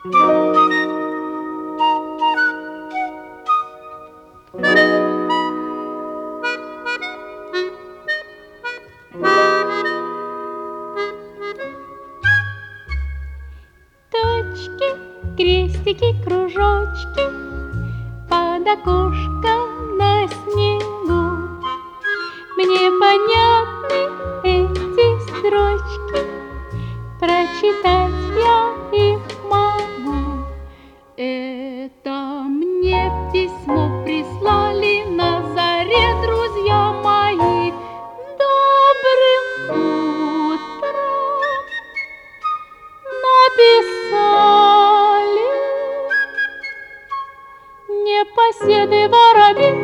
Точки, крестики, кружочки под окошком на снегу. Мне понятны эти строчки, прочитать я их могу. Это мне письмо прислали на заре друзья мои. Добрым утром написали непоседы воробьи.